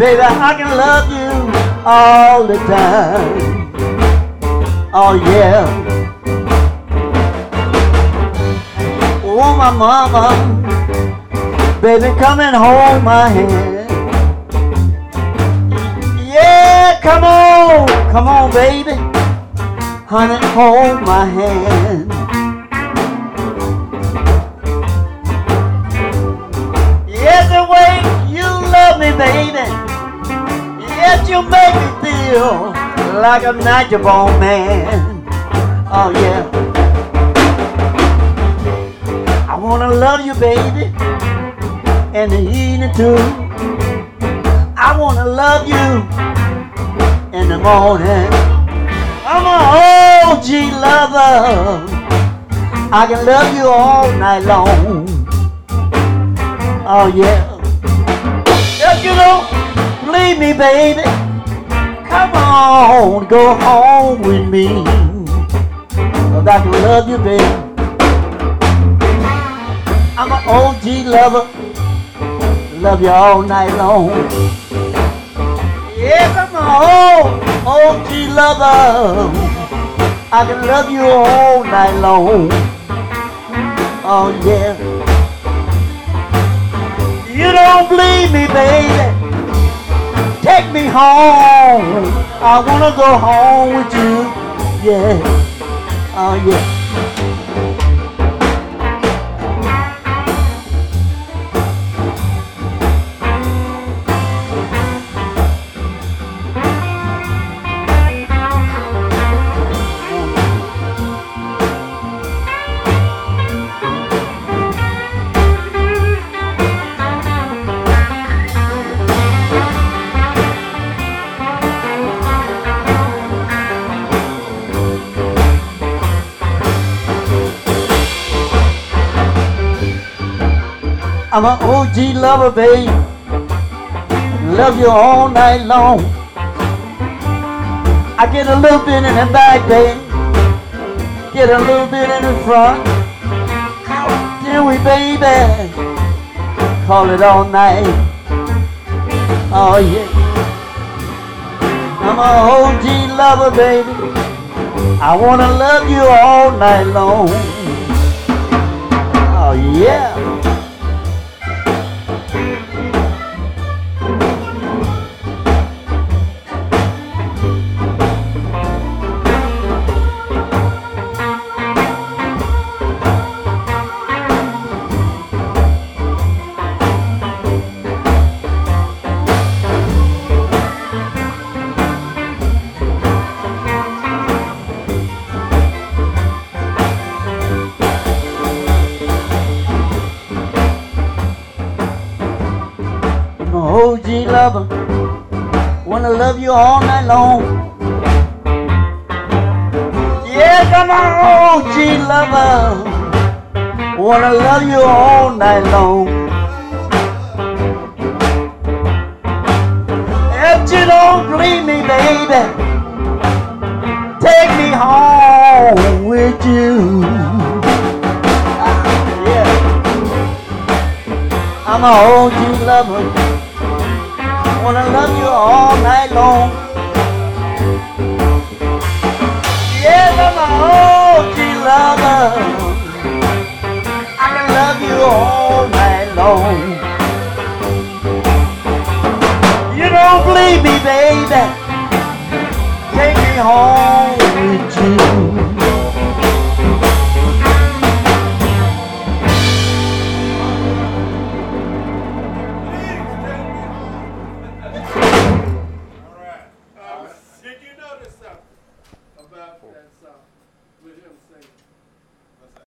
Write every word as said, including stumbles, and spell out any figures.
Baby, I can love you all the time. Oh yeah. Oh my mama, baby, come and hold my hand. Yeah, come on, come on, baby, honey, hold my hand. Yes, the way you love me, baby. Yes, you make me feel like a natural born man. Oh yeah. I wanna love you, baby, in the evening too. I wanna love you in the morning. I'm an O G lover. I can love you all night long. Oh yeah. If you don't believe me, baby, come on, go home with me. 'Cause I can love you, baby. I'm an O G lover, love you all night long. Yes, I'm an O G lover, I can love you all night long. Oh yeah. You don't believe me, baby, take me home. I wanna go home with you. Yeah. Oh yeah. I'm an O G lover, babe. Love you all night long. I get a little bit in the back, babe. Get a little bit in the front. How do we, baby? Call it all night. Oh yeah. I'm an O G lover, baby. I wanna love you all night long. Oh yeah. O G lover, wanna love you all night long. Yes, I'm an O G lover, wanna love you all night long. If you don't believe me, baby, take me home with you. Yeah, I'm an O G lover, wanna love you all night long. Yes, I'm an O G lover, I can love you all night long. You don't believe me, baby, take me home